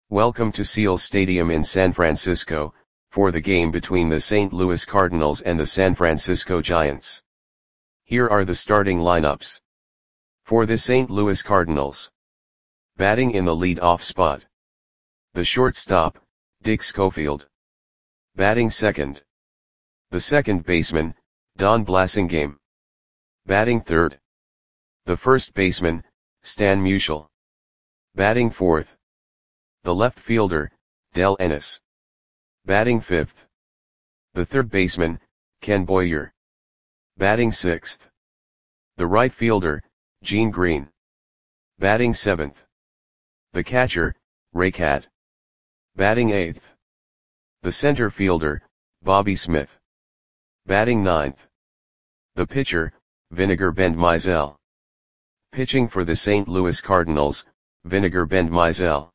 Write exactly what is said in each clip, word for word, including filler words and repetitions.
Welcome to Seals Stadium in San Francisco, for the game between the Saint Louis Cardinals and the San Francisco Giants. Here are the starting lineups. For the Saint Louis Cardinals. Batting in the lead-off spot. The shortstop, Dick Schofield. Batting second. The second baseman, Don Blasingame. Batting third. The first baseman, Stan Musial. Batting fourth. The left fielder, Del Ennis. Batting fifth. The third baseman, Ken Boyer. Batting sixth. The right fielder, Gene Green. Batting seventh. The catcher, Ray Cat. Batting eighth. The center fielder, Bobby Smith. Batting ninth. The pitcher, Vinegar Bend Mizell. Pitching for the Saint Louis Cardinals, Vinegar Bend Mizell.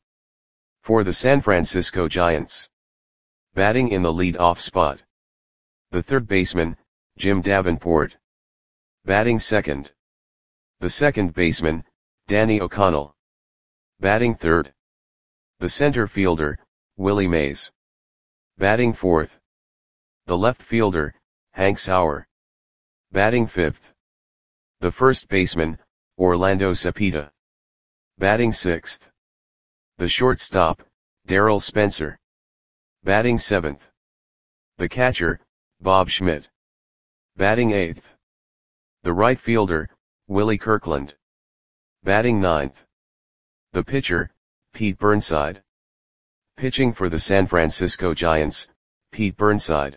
For the San Francisco Giants. Batting in the lead-off spot. The third baseman, Jim Davenport. Batting second. The second baseman, Danny O'Connell. Batting third. The center fielder, Willie Mays. Batting fourth. The left fielder, Hank Sauer. Batting fifth. The first baseman, Orlando Cepeda. Batting sixth. The shortstop, Darryl Spencer. Batting seventh. The catcher, Bob Schmidt. Batting eighth. The right fielder, Willie Kirkland. Batting ninth. The pitcher, Pete Burnside. Pitching for the San Francisco Giants, Pete Burnside.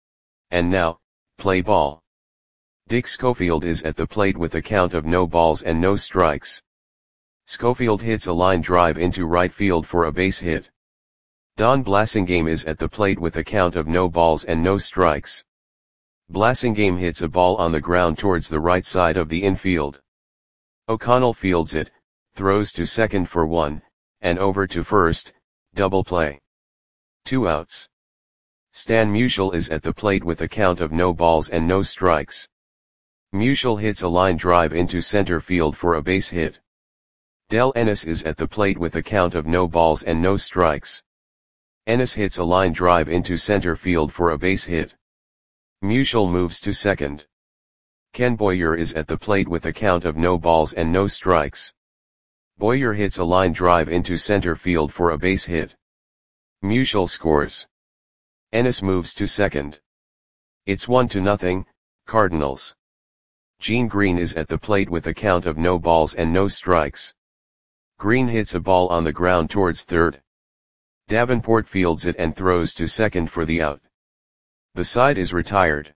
And now, play ball. Dick Schofield is at the plate with a count of no balls and no strikes. Schofield hits a line drive into right field for a base hit. Don Blasingame is at the plate with a count of no balls and no strikes. Blasingame hits a ball on the ground towards the right side of the infield. O'Connell fields it, throws to second for one, and over to first, double play. Two outs. Stan Musial is at the plate with a count of no balls and no strikes. Musial hits a line drive into center field for a base hit. Del Ennis is at the plate with a count of no balls and no strikes. Ennis hits a line drive into center field for a base hit. Musial moves to second. Ken Boyer is at the plate with a count of no balls and no strikes. Boyer hits a line drive into center field for a base hit. Musial scores. Ennis moves to second. It's one to nothing, Cardinals. Gene Green is at the plate with a count of no balls and no strikes. Green hits a ball on the ground towards third. Davenport fields it and throws to second for the out. The side is retired.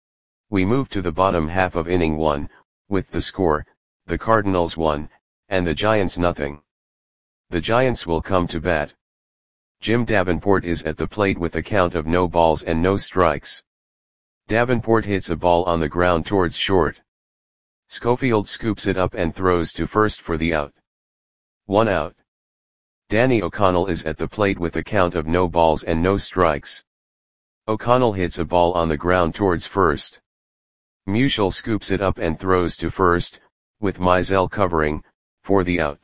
We move to the bottom half of inning one, with the score, the Cardinals one, and the Giants nothing. The Giants will come to bat. Jim Davenport is at the plate with a count of no balls and no strikes. Davenport hits a ball on the ground towards short. Schofield scoops it up and throws to first for the out. One out. Danny O'Connell is at the plate with a count of no balls and no strikes. O'Connell hits a ball on the ground towards first. Musial scoops it up and throws to first, with Mizell covering, for the out.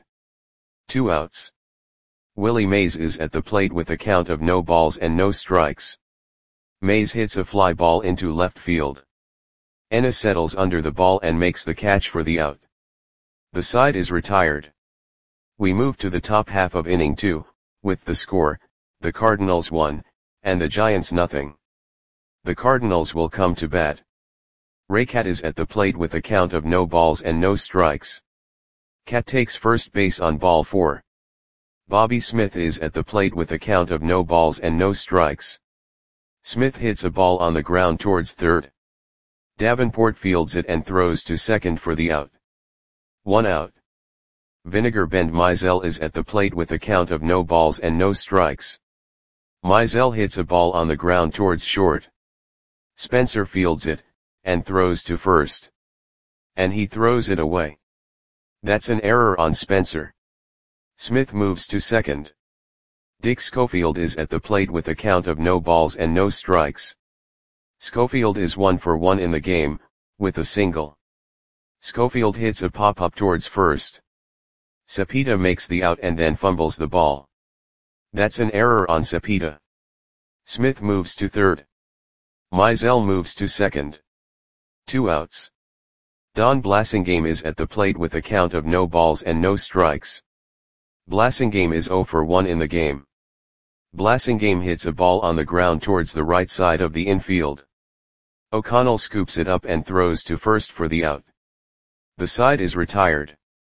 Two outs. Willie Mays is at the plate with a count of no balls and no strikes. Mays hits a fly ball into left field. Ennis settles under the ball and makes the catch for the out. The side is retired. We move to the top half of inning two, with the score, the Cardinals one, and the Giants nothing. The Cardinals will come to bat. Ray Cat is at the plate with a count of no balls and no strikes. Cat takes first base on ball four. Bobby Smith is at the plate with a count of no balls and no strikes. Smith hits a ball on the ground towards third. Davenport fields it and throws to second for the out. One out. Vinegar Bend Mizell is at the plate with a count of no balls and no strikes. Mizell hits a ball on the ground towards short. Spencer fields it, and throws to first. And he throws it away. That's an error on Spencer. Smith moves to second. Dick Schofield is at the plate with a count of no balls and no strikes. Schofield is one for one in the game, with a single. Schofield hits a pop-up towards first. Cepeda makes the out and then fumbles the ball. That's an error on Cepeda. Smith moves to third. Mizell moves to second. Two outs. Don Blasingame is at the plate with a count of no balls and no strikes. Blasingame is zero for one in the game. Blasingame hits a ball on the ground towards the right side of the infield. O'Connell scoops it up and throws to first for the out. The side is retired.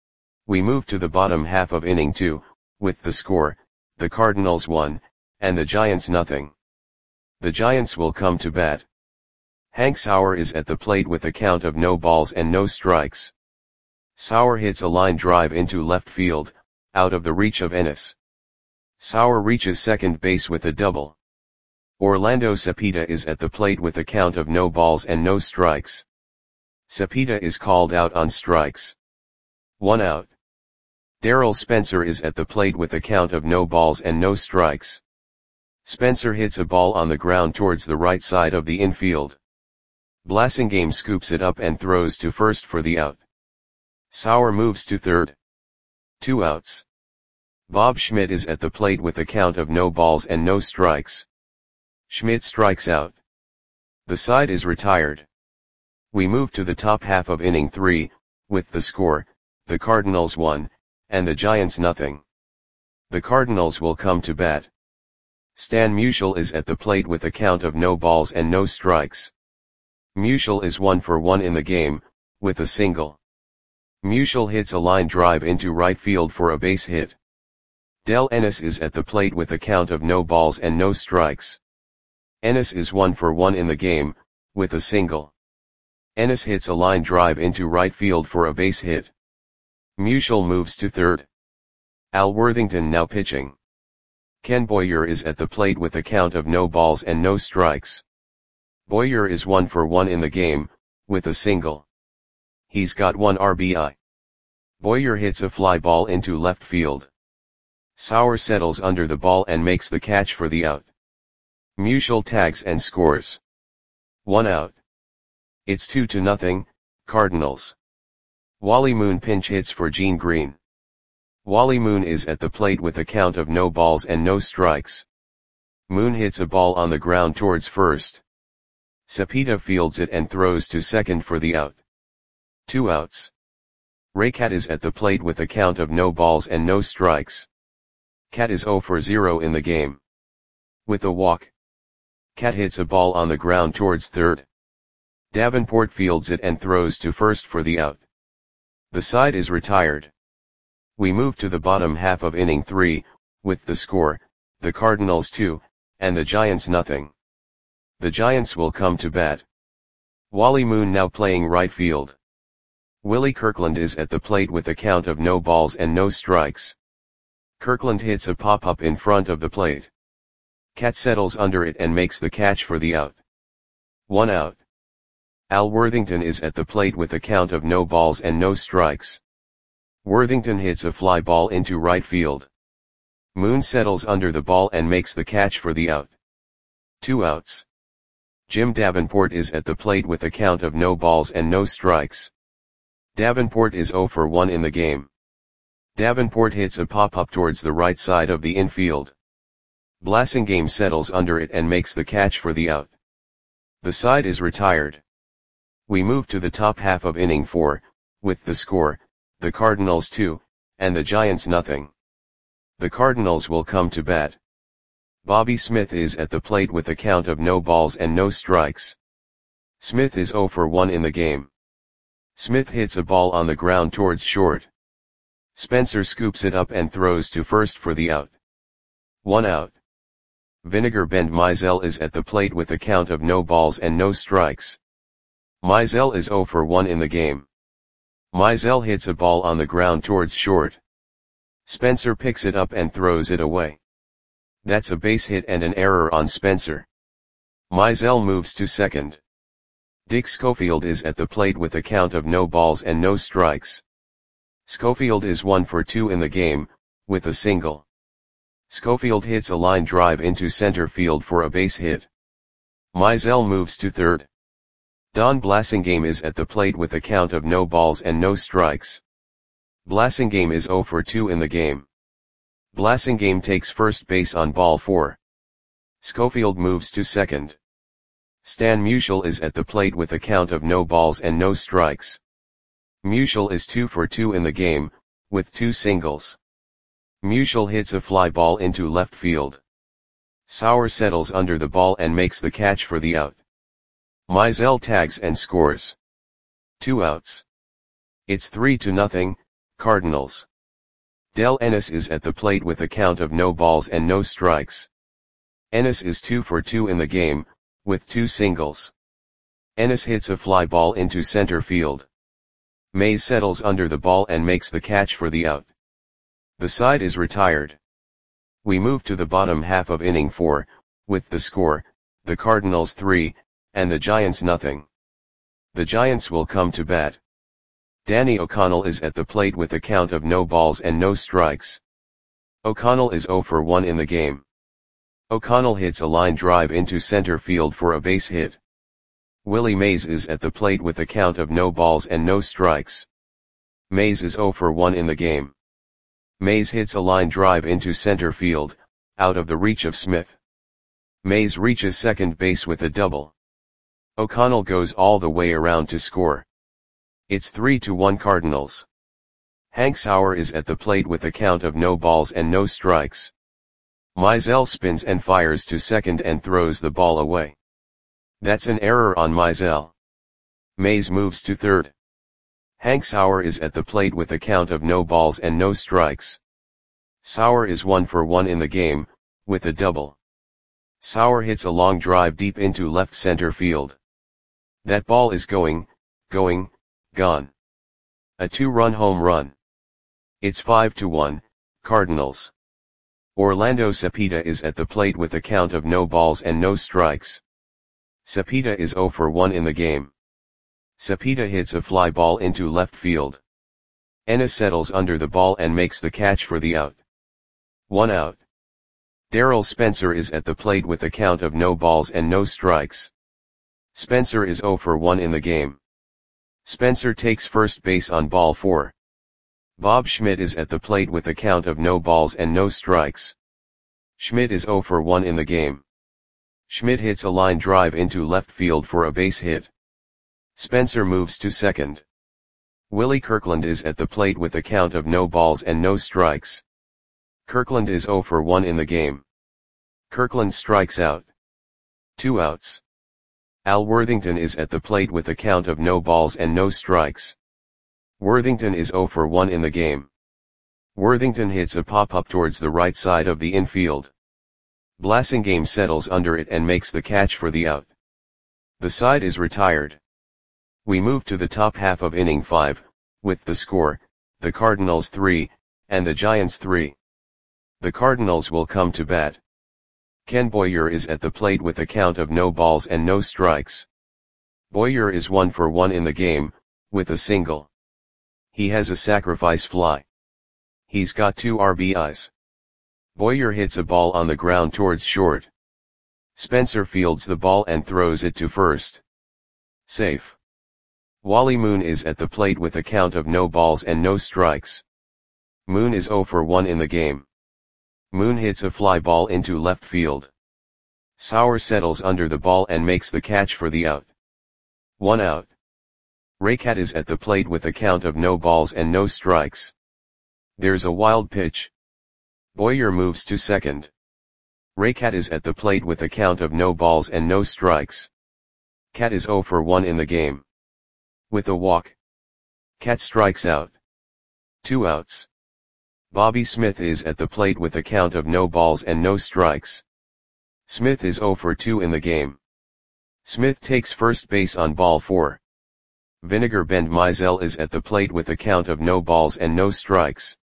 We move to the bottom half of inning two, with the score, the Cardinals one, and the Giants nothing. The Giants will come to bat. Hank Sauer is at the plate with a count of no balls and no strikes. Sauer hits a line drive into left field, out of the reach of Ennis. Sauer reaches second base with a double. Orlando Cepeda is at the plate with a count of no balls and no strikes. Cepeda is called out on strikes. One out. Darrell Spencer is at the plate with a count of no balls and no strikes. Spencer hits a ball on the ground towards the right side of the infield. Blasingame scoops it up and throws to first for the out. Sauer moves to third. Two outs. Bob Schmidt is at the plate with a count of no balls and no strikes. Schmidt strikes out. The side is retired. We move to the top half of inning three, with the score, the Cardinals one, and the Giants nothing. The Cardinals will come to bat. Stan Musial is at the plate with a count of no balls and no strikes. Musial is one for one in the game, with a single. Musial hits a line drive into right field for a base hit. Del Ennis is at the plate with a count of no balls and no strikes. Ennis is one for one in the game, with a single. Ennis hits a line drive into right field for a base hit. Musial moves to third. Al Worthington now pitching. Ken Boyer is at the plate with a count of no balls and no strikes. Boyer is one for one in the game, with a single. He's got one R B I. Boyer hits a fly ball into left field. Sauer settles under the ball and makes the catch for the out. Musial tags and scores. One out. It's two to nothing, Cardinals. Wally Moon pinch hits for Gene Green. Wally Moon is at the plate with a count of no balls and no strikes. Moon hits a ball on the ground towards first. Cepeda fields it and throws to second for the out. Two outs. Raycat is at the plate with a count of no balls and no strikes. Cat is zero for zero in the game. With a walk. Cat hits a ball on the ground towards third. Davenport fields it and throws to first for the out. The side is retired. We move to the bottom half of inning three, with the score, the Cardinals two, and the Giants nothing. The Giants will come to bat. Wally Moon now playing right field. Willie Kirkland is at the plate with a count of no balls and no strikes. Kirkland hits a pop-up in front of the plate. Cat settles under it and makes the catch for the out. One out. Al Worthington is at the plate with a count of no balls and no strikes. Worthington hits a fly ball into right field. Moon settles under the ball and makes the catch for the out. Two outs. Jim Davenport is at the plate with a count of no balls and no strikes. Davenport is zero for one in the game. Davenport hits a pop-up towards the right side of the infield. Blasingame settles under it and makes the catch for the out. The side is retired. We move to the top half of inning four, with the score, the Cardinals two, and the Giants nothing. The Cardinals will come to bat. Bobby Smith is at the plate with a count of no balls and no strikes. Smith is zero for one in the game. Smith hits a ball on the ground towards short. Spencer scoops it up and throws to first for the out. One out. Vinegar Bend Mizell is at the plate with a count of no balls and no strikes. Mizell is zero for one in the game. Mizell hits a ball on the ground towards short. Spencer picks it up and throws it away. That's a base hit and an error on Spencer. Mizell moves to second. Dick Schofield is at the plate with a count of no balls and no strikes. Schofield is one for two in the game, with a single. Schofield hits a line drive into center field for a base hit. Mizell moves to third. Don Blasingame is at the plate with a count of no balls and no strikes. Blasingame is zero for two in the game. Blasingame takes first base on ball four. Schofield moves to second. Stan Musial is at the plate with a count of no balls and no strikes. Musial is two for two in the game, with two singles. Musial hits a fly ball into left field. Sauer settles under the ball and makes the catch for the out. Mizell tags and scores. Two outs. It's three to nothing, Cardinals. Del Ennis is at the plate with a count of no balls and no strikes. Ennis is two for two in the game, with two singles. Ennis hits a fly ball into center field. Mays settles under the ball and makes the catch for the out. The side is retired. We move to the bottom half of inning four, with the score, the Cardinals three, and the Giants nothing. The Giants will come to bat. Danny O'Connell is at the plate with a count of no balls and no strikes. O'Connell is zero for one in the game. O'Connell hits a line drive into center field for a base hit. Willie Mays is at the plate with a count of no balls and no strikes. Mays is zero for one in the game. Mays hits a line drive into center field, out of the reach of Smith. Mays reaches second base with a double. O'Connell goes all the way around to score. It's three to one Cardinals. Hank Sauer is at the plate with a count of no balls and no strikes. Mizell spins and fires to second and throws the ball away. That's an error on Mizell. Mays moves to third. Hank Sauer is at the plate with a count of no balls and no strikes. Sauer is one for one in the game, with a double. Sauer hits a long drive deep into left center field. That ball is going, going, gone. A two-run home run. It's five to one, Cardinals. Orlando Cepeda is at the plate with a count of no balls and no strikes. Cepeda is zero for one in the game. Cepeda hits a fly ball into left field. Ennis settles under the ball and makes the catch for the out. One out. Darryl Spencer is at the plate with a count of no balls and no strikes. Spencer is zero for one in the game. Spencer takes first base on ball four. Bob Schmidt is at the plate with a count of no balls and no strikes. Schmidt is zero for one in the game. Schmidt hits a line drive into left field for a base hit. Spencer moves to second. Willie Kirkland is at the plate with a count of no balls and no strikes. Kirkland is zero for one in the game. Kirkland strikes out. Two outs. Al Worthington is at the plate with a count of no balls and no strikes. Worthington is zero for one in the game. Worthington hits a pop-up towards the right side of the infield. Blasingame settles under it and makes the catch for the out. The side is retired. We move to the top half of inning five, with the score, the Cardinals three, and the Giants three. The Cardinals will come to bat. Ken Boyer is at the plate with a count of no balls and no strikes. Boyer is one for one in the game, with a single. He has a sacrifice fly. He's got two R B Is. Boyer hits a ball on the ground towards short. Spencer fields the ball and throws it to first. Safe. Wally Moon is at the plate with a count of no balls and no strikes. Moon is zero for one in the game. Moon hits a fly ball into left field. Sauer settles under the ball and makes the catch for the out. One out. Raycat is at the plate with a count of no balls and no strikes. There's a wild pitch. Boyer moves to second. Raycat is at the plate with a count of no balls and no strikes. Cat is zero for one in the game. With a walk. Cat strikes out. Two outs. Bobby Smith is at the plate with a count of no balls and no strikes. Smith is zero for two in the game. Smith takes first base on ball four. Vinegar Bend Mizell is at the plate with a count of no balls and no strikes.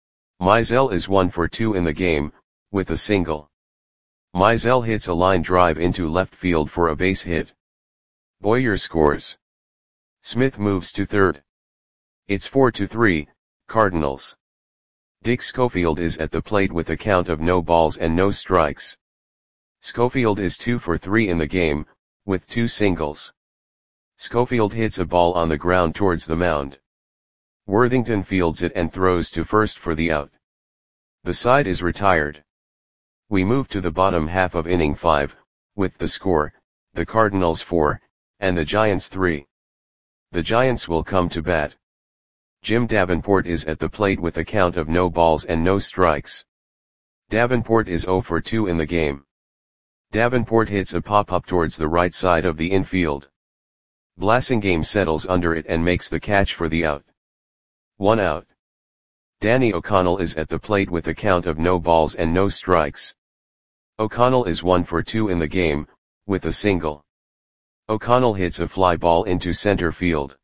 Mizell is one for two in the game, with a single. Mizell hits a line drive into left field for a base hit. Boyer scores. Smith moves to third. It's four to three, Cardinals. Dick Schofield is at the plate with a count of no balls and no strikes. Schofield is two for three in the game, with two singles. Schofield hits a ball on the ground towards the mound. Worthington fields it and throws to first for the out. The side is retired. We move to the bottom half of inning five, with the score, the Cardinals four, and the Giants three. The Giants will come to bat. Jim Davenport is at the plate with a count of no balls and no strikes. Davenport is oh for two in the game. Davenport hits a pop-up towards the right side of the infield. Blasingame settles under it and makes the catch for the out. One out. Danny O'Connell is at the plate with a count of no balls and no strikes. O'Connell is one for two in the game, with a single. O'Connell hits a fly ball into center field.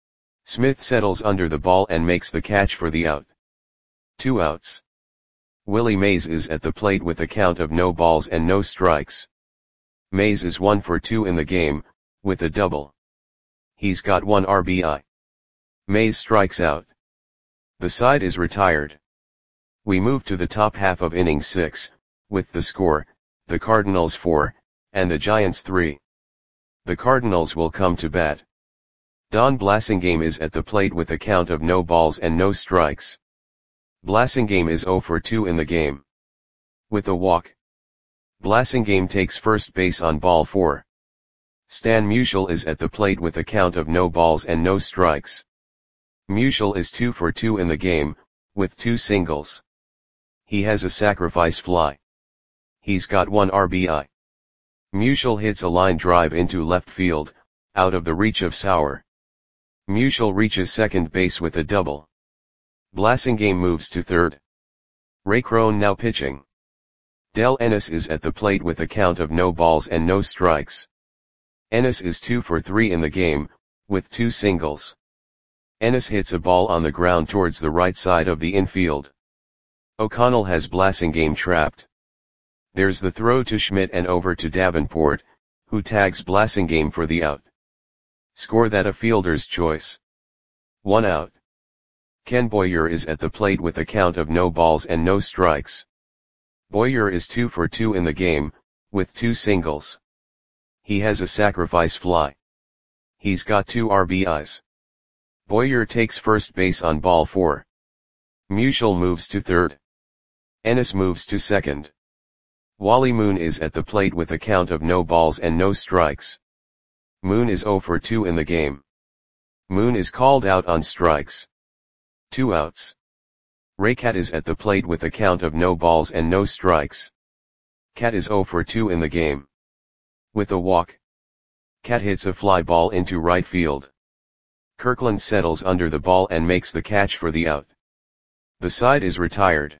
Smith settles under the ball and makes the catch for the out. Two outs. Willie Mays is at the plate with a count of no balls and no strikes. Mays is one for two in the game, with a double. He's got one R B I. Mays strikes out. The side is retired. We move to the top half of inning six, with the score, the Cardinals four, and the Giants three. The Cardinals will come to bat. Don Blasingame is at the plate with a count of no balls and no strikes. Blasingame is oh for two in the game. With a walk. Blasingame takes first base on ball four. Stan Musial is at the plate with a count of no balls and no strikes. Musial is two for two in the game, with two singles. He has a sacrifice fly. He's got one R B I. Musial hits a line drive into left field, out of the reach of Sauer. Musial reaches second base with a double. Blasingame moves to third. Ray Crone now pitching. Del Ennis is at the plate with a count of no balls and no strikes. Ennis is two for three in the game, with two singles. Ennis hits a ball on the ground towards the right side of the infield. O'Connell has Blasingame trapped. There's the throw to Schmidt and over to Davenport, who tags Blasingame for the out. Score that a fielder's choice. One out. Ken Boyer is at the plate with a count of no balls and no strikes. Boyer is two for two in the game, with two singles. He has a sacrifice fly. He's got two R B Is. Boyer takes first base on ball four. Musial moves to third. Ennis moves to second. Wally Moon is at the plate with a count of no balls and no strikes. Moon is oh for two in the game. Moon is called out on strikes. Two outs. Ray Cat is at the plate with a count of no balls and no strikes. Cat is oh for two in the game. With a walk. Cat hits a fly ball into right field. Kirkland settles under the ball and makes the catch for the out. The side is retired.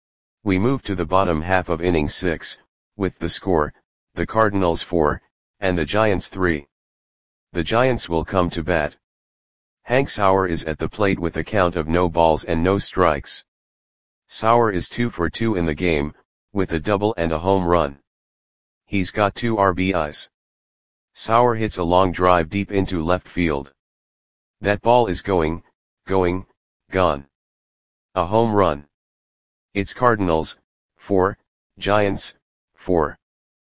We move to the bottom half of inning six, with the score, the Cardinals four, and the Giants three. The Giants will come to bat. Hank Sauer is at the plate with a count of no balls and no strikes. Sauer is two for two in the game, with a double and a home run. He's got two R B Is. Sauer hits a long drive deep into left field. That ball is going, going, gone. A home run. It's Cardinals, four, Giants, four.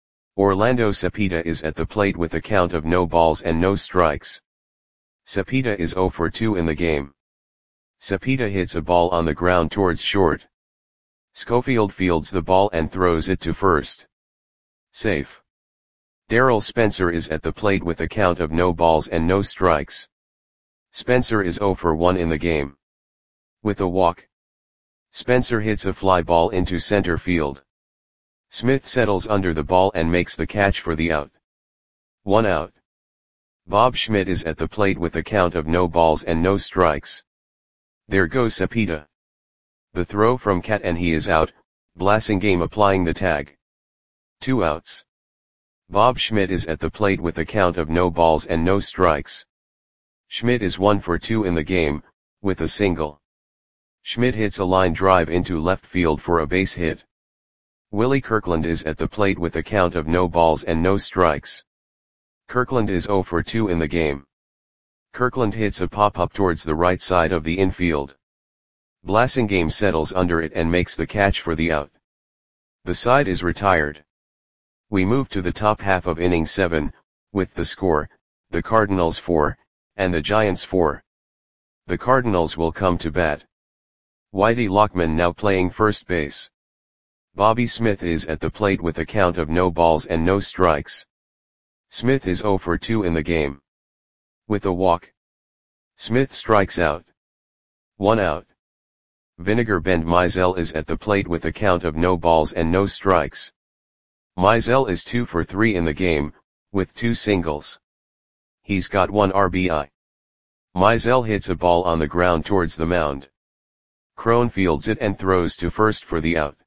Orlando Cepeda is at the plate with a count of no balls and no strikes. Cepeda is oh for two in the game. Cepeda hits a ball on the ground towards short. Schofield fields the ball and throws it to first. Safe. Darrell Spencer is at the plate with a count of no balls and no strikes. Spencer is oh for one in the game. With a walk. Spencer hits a fly ball into center field. Smith settles under the ball and makes the catch for the out. One out. Bob Schmidt is at the plate with a count of no balls and no strikes. There goes Cepeda. The throw from Cat and he is out, Blasingame applying the tag. Two outs. Bob Schmidt is at the plate with a count of no balls and no strikes. Schmidt is one for two in the game, with a single. Schmidt hits a line drive into left field for a base hit. Willie Kirkland is at the plate with a count of no balls and no strikes. Kirkland is oh for two in the game. Kirkland hits a pop-up towards the right side of the infield. Blasingame settles under it and makes the catch for the out. The side is retired. We move to the top half of inning seven, with the score, the Cardinals four, and the Giants four. The Cardinals will come to bat. Whitey Lockman now playing first base. Bobby Smith is at the plate with a count of no balls and no strikes. Smith is oh for two in the game. With a walk, Smith strikes out. One out. Vinegar Bend Mizell is at the plate with a count of no balls and no strikes. Mizell is two for three in the game, with two singles. He's got one R B I. Mizell hits a ball on the ground towards the mound. Crone fields it and throws to first for the out.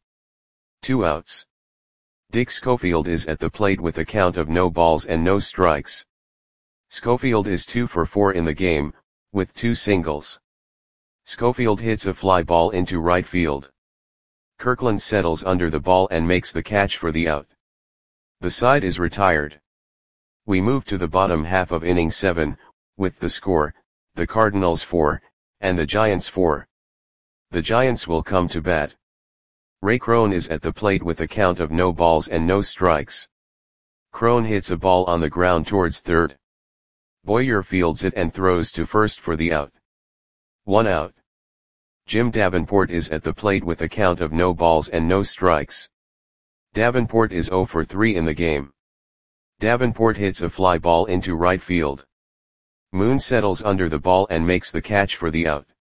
Two outs. Dick Schofield is at the plate with a count of no balls and no strikes. Schofield is two for four in the game, with two singles. Schofield hits a fly ball into right field. Kirkland settles under the ball and makes the catch for the out. The side is retired. We move to the bottom half of inning seven, with the score, the Cardinals four, and the Giants four. The Giants will come to bat. Ray Crone is at the plate with a count of no balls and no strikes. Crone hits a ball on the ground towards third. Boyer fields it and throws to first for the out. One out. Jim Davenport is at the plate with a count of no balls and no strikes. Davenport is oh for three in the game. Davenport hits a fly ball into right field. Moon settles under the ball and makes the catch for the out.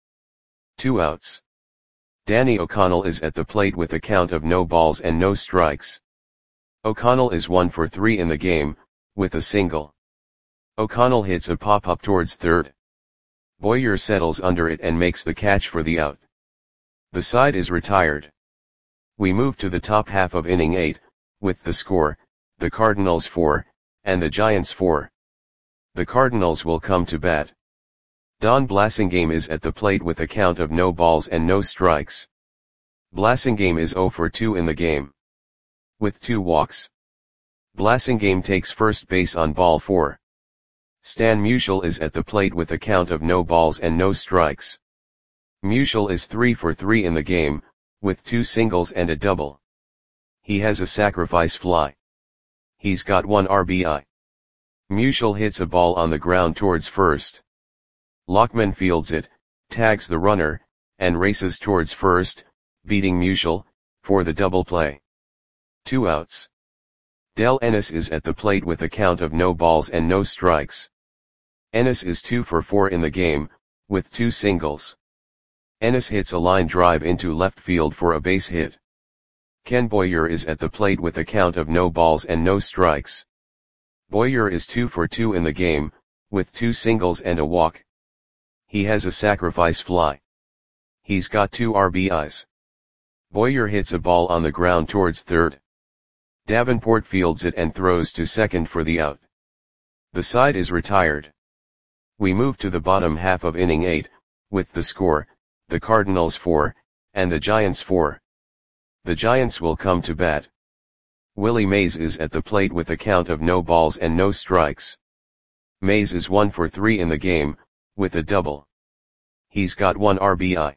Two outs. Danny O'Connell is at the plate with a count of no balls and no strikes. O'Connell is one for three in the game, with a single. O'Connell hits a pop-up towards third. Boyer settles under it and makes the catch for the out. The side is retired. We move to the top half of inning eight, with the score, the Cardinals four, and the Giants four. The Cardinals will come to bat. Don Blasingame is at the plate with a count of no balls and no strikes. Blasingame is oh for two in the game. With two walks. Blasingame takes first base on ball four. Stan Musial is at the plate with a count of no balls and no strikes. Musial is three for three in the game, with two singles and a double. He has a sacrifice fly. He's got one R B I. Musial hits a ball on the ground towards first. Lockman fields it, tags the runner, and races towards first, beating Musial, for the double play. Two outs. Del Ennis is at the plate with a count of no balls and no strikes. Ennis is two for four in the game, with two singles. Ennis hits a line drive into left field for a base hit. Ken Boyer is at the plate with a count of no balls and no strikes. Boyer is two for two in the game, with two singles and a walk. He has a sacrifice fly. He's got two R B Is. Boyer hits a ball on the ground towards third. Davenport fields it and throws to second for the out. The side is retired. We move to the bottom half of inning eight, with the score, the Cardinals four, and the Giants four. The Giants will come to bat. Willie Mays is at the plate with a count of no balls and no strikes. Mays is one for three in the game, with a double. He's got one R B I.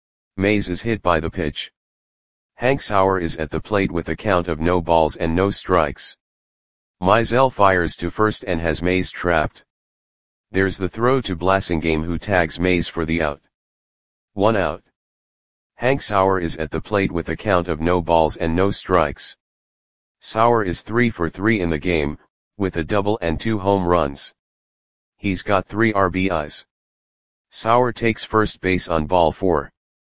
Mays is hit by the pitch. Hank Sauer is at the plate with a count of no balls and no strikes. Mizell fires to first and has Mays trapped. There's the throw to Blasingame, who tags Mays for the out. One out. Hank Sauer is at the plate with a count of no balls and no strikes. Sauer is three for three in the game, with a double and two home runs. He's got three R B Is. Sauer takes first base on ball four.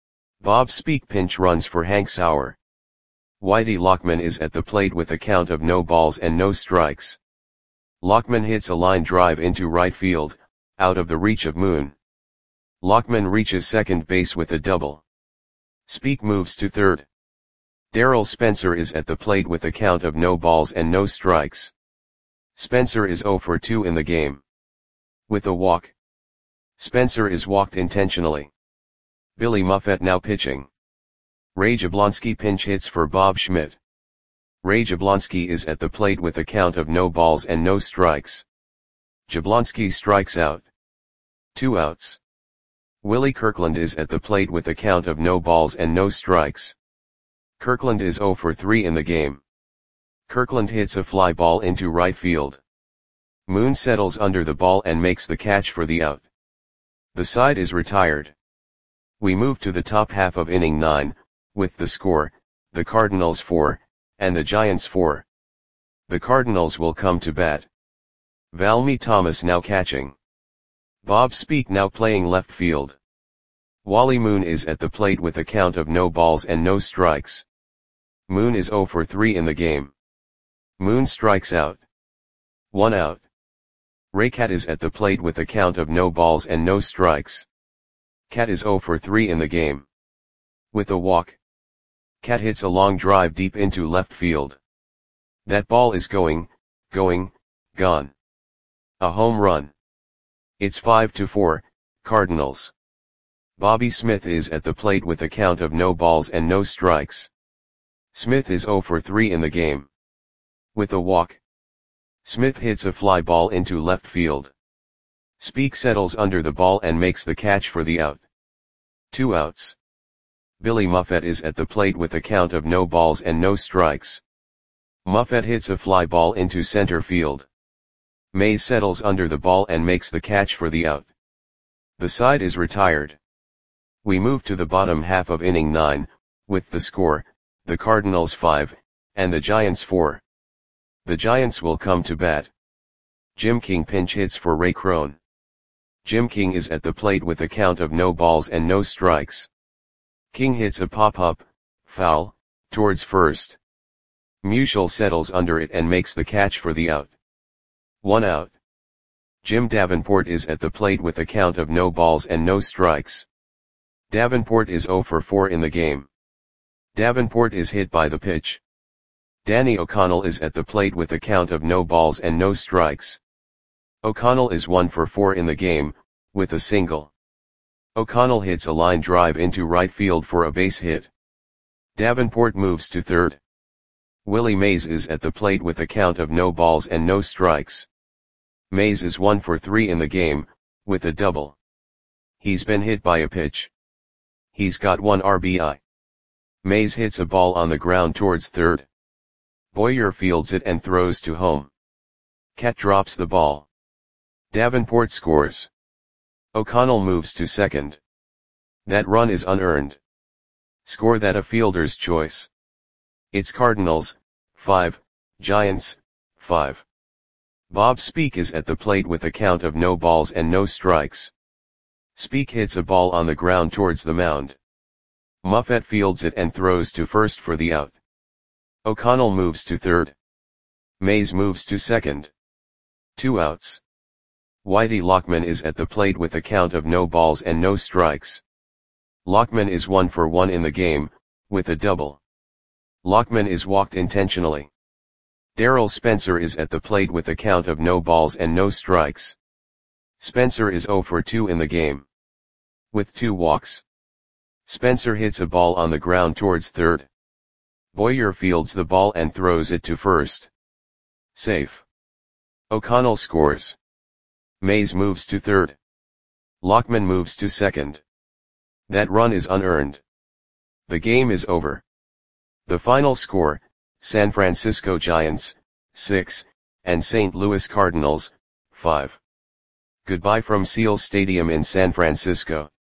Bob Speak pinch runs for Hank Sauer. Whitey Lockman is at the plate with a count of no balls and no strikes. Lockman hits a line drive into right field, out of the reach of Moon. Lockman reaches second base with a double. Speak moves to third. Darrell Spencer is at the plate with a count of no balls and no strikes. Spencer is oh for two in the game. With a walk. Spencer is walked intentionally. Billy Muffet now pitching. Ray Jablonski pinch hits for Bob Schmidt. Ray Jablonski is at the plate with a count of no balls and no strikes. Jablonski strikes out. Two outs. Willie Kirkland is at the plate with a count of no balls and no strikes. Kirkland is oh for three in the game. Kirkland hits a fly ball into right field. Moon settles under the ball and makes the catch for the out. The side is retired. We move to the top half of inning nine, with the score, the Cardinals four, and the Giants four. The Cardinals will come to bat. Valmy Thomas now catching. Bob Speak now playing left field. Wally Moon is at the plate with a count of no balls and no strikes. Moon is oh for three in the game. Moon strikes out. One out. Ray Cat is at the plate with a count of no balls and no strikes. Cat is oh for three in the game. With a walk. Cat hits a long drive deep into left field. That ball is going, going, gone. A home run. It's five to four, Cardinals. Bobby Smith is at the plate with a count of no balls and no strikes. Smith is oh for three in the game. With a walk. Smith hits a fly ball into left field. Speak settles under the ball and makes the catch for the out. Two outs. Billy Muffet is at the plate with a count of no balls and no strikes. Muffet hits a fly ball into center field. Mays settles under the ball and makes the catch for the out. The side is retired. We move to the bottom half of inning nine, with the score, the Cardinals five, and the Giants four. The Giants will come to bat. Jim King pinch hits for Ray Crone. Jim King is at the plate with a count of no balls and no strikes. King hits a pop-up, foul, towards first. Musial settles under it and makes the catch for the out. One out. Jim Davenport is at the plate with a count of no balls and no strikes. Davenport is oh for four in the game. Davenport is hit by the pitch. Danny O'Connell is at the plate with a count of no balls and no strikes. O'Connell is one for four in the game, with a single. O'Connell hits a line drive into right field for a base hit. Davenport moves to third. Willie Mays is at the plate with a count of no balls and no strikes. Mays is one for three in the game, with a double. He's been hit by a pitch. He's got one R B I. Mays hits a ball on the ground towards third. Boyer fields it and throws to home. Cat drops the ball. Davenport scores. O'Connell moves to second. That run is unearned. Score that a fielder's choice. It's Cardinals, five, Giants, five. Bob Speak is at the plate with a count of no balls and no strikes. Speak hits a ball on the ground towards the mound. Muffet fields it and throws to first for the out. O'Connell moves to third. Mays moves to second. Two outs. Whitey Lockman is at the plate with a count of no balls and no strikes. Lockman is one for one in the game, with a double. Lockman is walked intentionally. Darrell Spencer is at the plate with a count of no balls and no strikes. Spencer is oh for two in the game. With two walks. Spencer hits a ball on the ground towards third. Boyer fields the ball and throws it to first. Safe. O'Connell scores. Mays moves to third. Lockman moves to second. That run is unearned. The game is over. The final score, San Francisco Giants, six, and Saint Louis Cardinals, five. Goodbye from Seal Stadium in San Francisco.